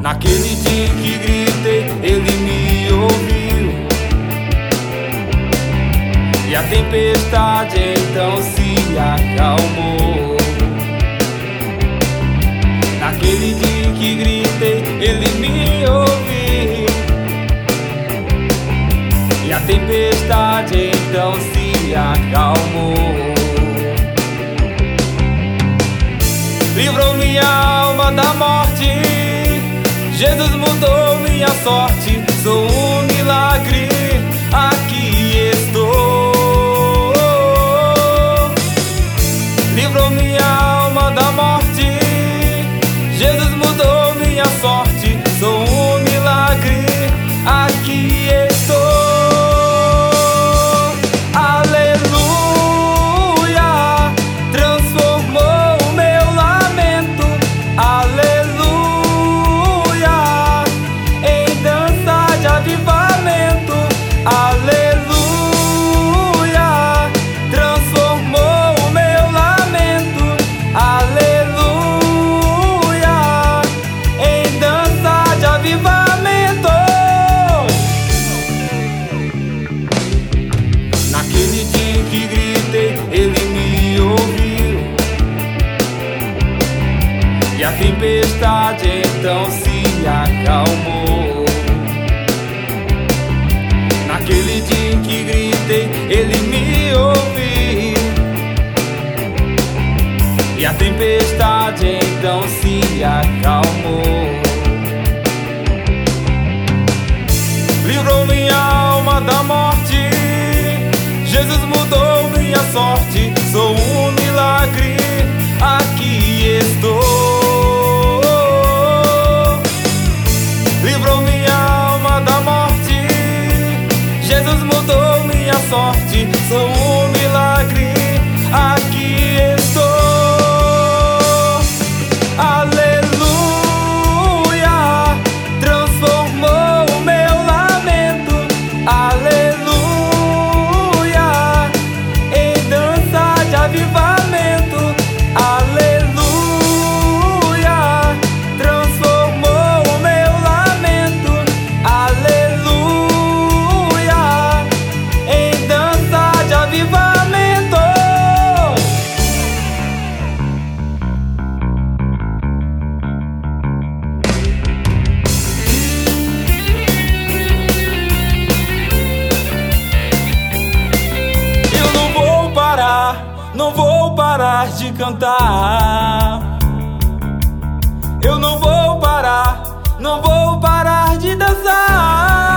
Naquele dia em que gritei, ele me ouviu, e a tempestade então se acalmou. Naquele dia em que gritei, ele me ouviu, e a tempestade então se acalmou. Livrou minha alma da morte, Jesus mudou minha sorte. Sou um milagre, aqui estou. Livrou minha alma da morte, Jesus mudou minha sorte. Sou um milagre, aqui estou. Aleluia, transformou o meu lamento. Aleluia, em dança de avivamento. Aleluia, transformou o meu lamento. Aleluia, em dança de avivamento. Naquele dia em que gritei, ele me ouviu, e a tempestade então se acalmou. Naquele dia em que gritei, ele me ouviu, e a tempestade então se acalmou. Livrou minha alma da morte, Jesus mudou minha sorte. Sou um milagre, aqui estou. Livrou minha alma da morte, Jesus mudou minha sorte. Sou um milagre, aqui estou. Aleluia, transformou o meu lamento. Aleluia, em dança de avivamento. Aleluia, transformou o meu lamento. Aleluia, em dança de avivamento. Eu não vou parar, não vou parar de cantar. Eu não vou parar, não vou parar de dançar.